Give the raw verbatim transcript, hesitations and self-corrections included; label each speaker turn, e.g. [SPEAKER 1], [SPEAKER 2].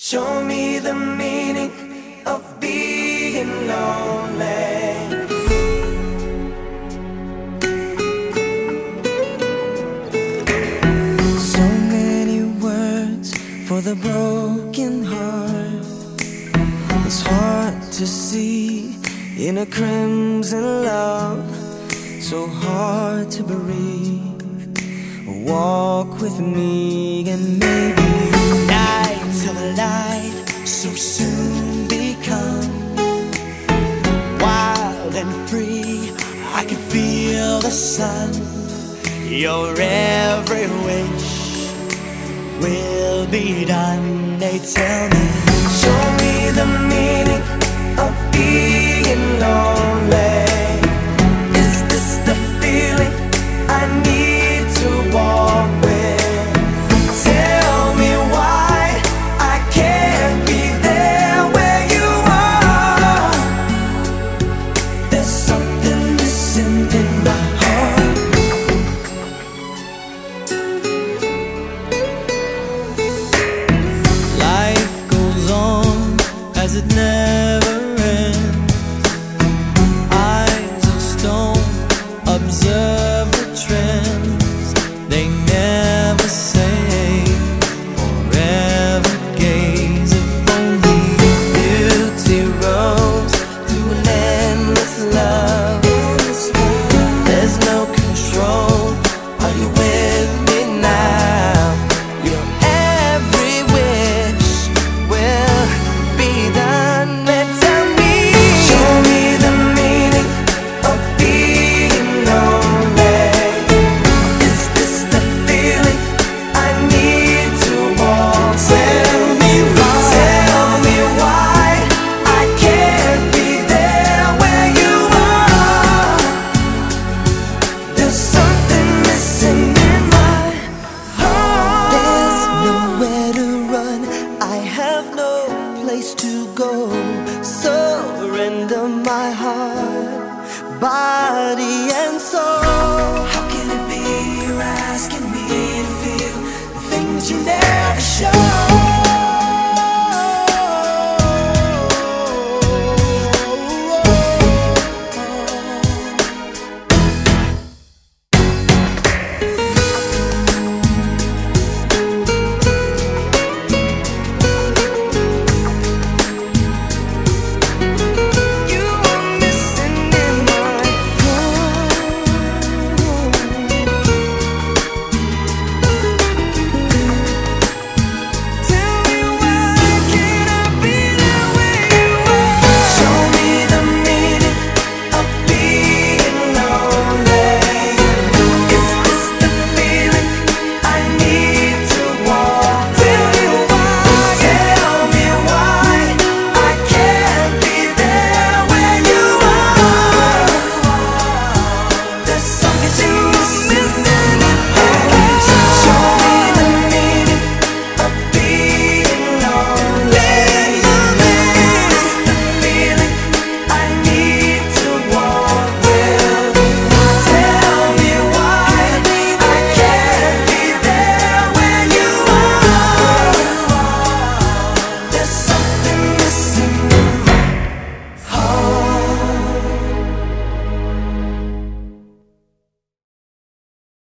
[SPEAKER 1] Show me the meaning of being lonely. So many words for the broken heart. It's hard to see in a crimson love, so hard to breathe. Walk with me and maybe nights of light so soon become wild and free. I can feel the sun. Your every wish will be done. They tell me, show me the meaning of being lonely. Is this the feeling I need to walk with? Tell me why I can't be there where you are. There's something missing in my heart. Life goes on as it never ends. Eyes of stone observe the trends. They never say forever. Gaze if only beauty rose through an endless love. There's no control. Are you with me now? Your every wish will be done. Tell me, show me the meaning of being lonely. Is this the feeling I need to walk? Tell me why, tell me why I can't be there where you are. There's something missing in my heart. There's nowhere to run. I have no place to go. Surrender my heart, body and soul. How can it be you're asking me to feel the things you never show?